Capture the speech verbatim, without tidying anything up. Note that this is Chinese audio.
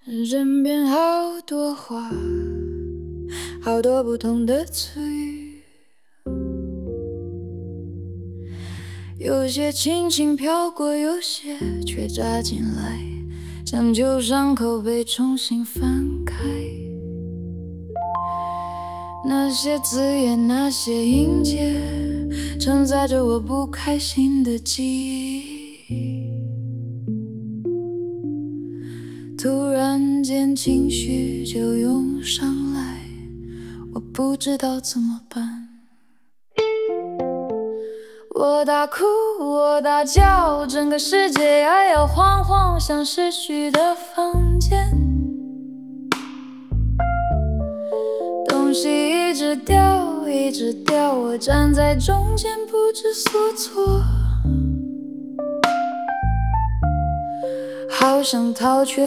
身边好多话，好多不同的词语，有些轻轻飘过，有些却扎进来，像旧伤口被重新翻开。那些字眼，那些音节，承载着我不开心的记忆。突然间情绪就涌上来，我不知道怎么办。我大哭，我大叫，整个世界摇摇晃晃，像逝去的房间。东西一直掉，一直掉，我站在中间不知所措，好想逃却